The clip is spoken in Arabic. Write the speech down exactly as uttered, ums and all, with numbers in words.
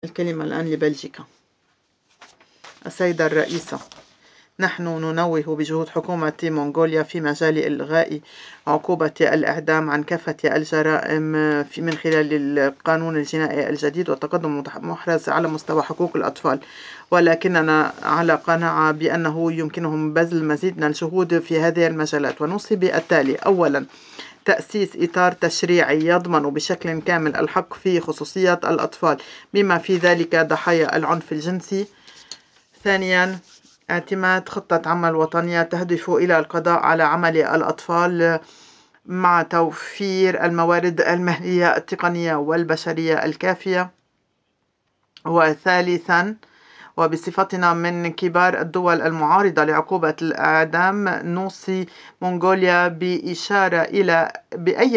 الكلمة الآن لبلجيكا. السيدة الرئيسة، نحن ننوه بجهود حكومة منغوليا في مجال إلغاء عقوبة الإعدام عن كافة الجرائم في من خلال القانون الجنائي الجديد والتقدم محرز على مستوى حقوق الأطفال، ولكننا على قناعة بأنه يمكنهم بذل المزيد من الجهود في هذه المجالات، ونوصي بالتالي: أولاً، تأسيس إطار تشريعي يضمن بشكل كامل الحق في خصوصية الأطفال بما في ذلك ضحايا العنف الجنسي. ثانياً، اعتماد خطة عمل وطنية تهدف إلى القضاء على عمل الأطفال مع توفير الموارد المالية التقنية والبشرية الكافية. وثالثاً، وبصفتنا من كبار الدول المعارضة لعقوبة الإعدام، نوصي منغوليا بإشارة إلى بأي